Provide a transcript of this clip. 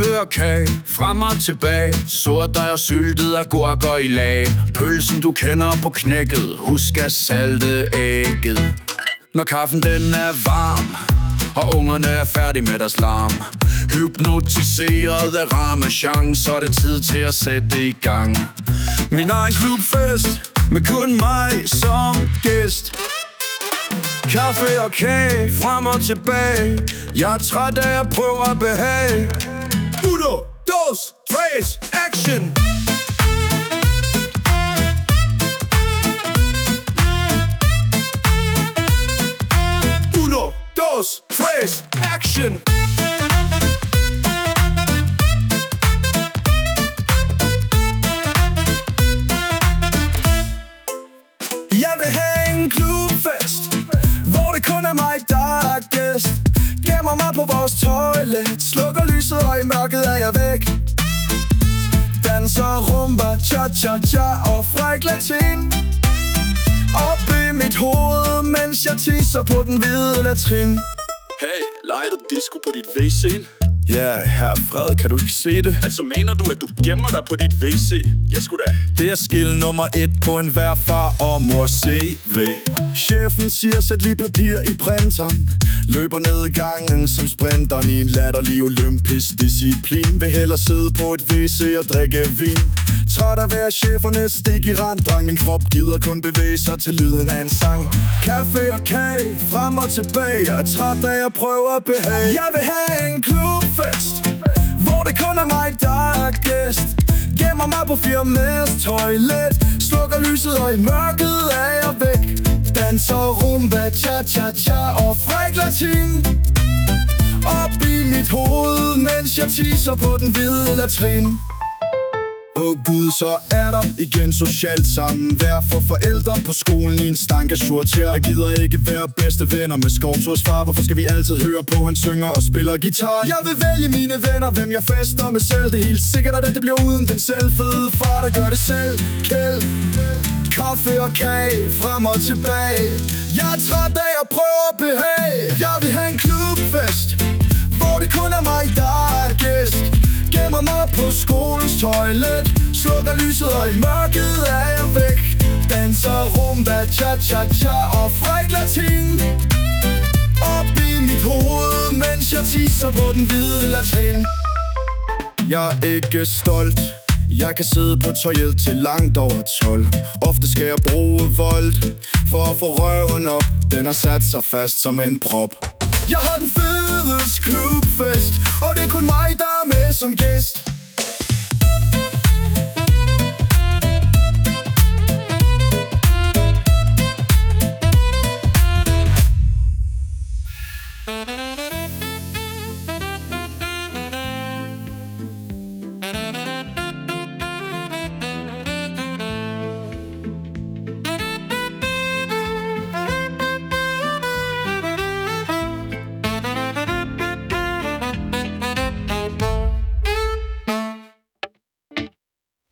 Kaffe og kage, frem og tilbage. Sordej og syltet agurker i lag. Pølsen du kender på knækket, husk at salte ægget. Når kaffen den er varm, og ungerne er færdige med deres larm. Hypnotiseret af Ramasjang, så er det tid til at sætte det i gang. Min egen klubfest, med kun mig som gæst. Kaffe og kage, frem og tilbage. Jeg er træt af at prøve at behage. 1, 2, 3, action! 1, 2, 3, action! Jeg vil have en klubfest, hvor det kun er mig, der er gæst. Gemmer mig på vores toilet, slukker lyset, og i mørket er jeg væk. Danser rumba, cha-cha-cha og fræk latin. Op i mit hoved, mens jeg tisser på den hvide latrin. Hey, leger du disco på dit WC? Ja, herre Fred, kan du ikke se det? Altså mener du, at du gemmer dig på dit WC? Jeg skulle da. Det er skill nummer 1 på enhver far og mor CV. Chefen siger, sæt lige papir i printeren. Løber ned i gangen som sprinteren i en latterlig olympisk disciplin. Vil hellere sidde på et WC og drikke vin. Træt af at være chefernes stik i rand. Dreng, min krop gider kun bevæge sig til lyden af en sang. Kaffe og kage, frem og tilbage. Jeg er træt af at prøve at behage. Jeg vil have en klubfest, hvor det kun er mig, der er gæst. Gemmer mig på firmaets toilet, slukker lyset, og i mørket er jeg væk. Danser rumba, cha-cha-cha og fræk latin. Op i mit hoved, mens jeg tisser på den hvide latrin. Åh Gud, så er der igen socialt sammenvær for forældre på skolen i en stank af sorter. Jeg gider ikke være bedste venner med Skovtors far. Hvorfor skal vi altid høre på, han synger og spiller guitar? Jeg vil vælge mine venner, hvem jeg fester med selv. Det er helt sikkert, at det bliver uden den selvfede far, der gør det selv. Kæld, kaffe og kage, frem og tilbage. Jeg er træt af at prøve at behage. Jeg vil have en klubfest, hvor det kun er mig, der er gæst. Gemmer mig på skolens toilet, slukker lyset, og i mørket er jeg væk. Danser rumba, cha-cha-cha og fræk latin. Op i mit hoved, mens jeg tisser på den hvide latrin. Jeg er ikke stolt. Jeg kan sidde på toilet til langt over 12. Ofte skal jeg bruge vold for at få røven op. Den har sat sig fast som en prop. Jeg har den fedeste klubfest, og det er kun mig, der er med som gæst.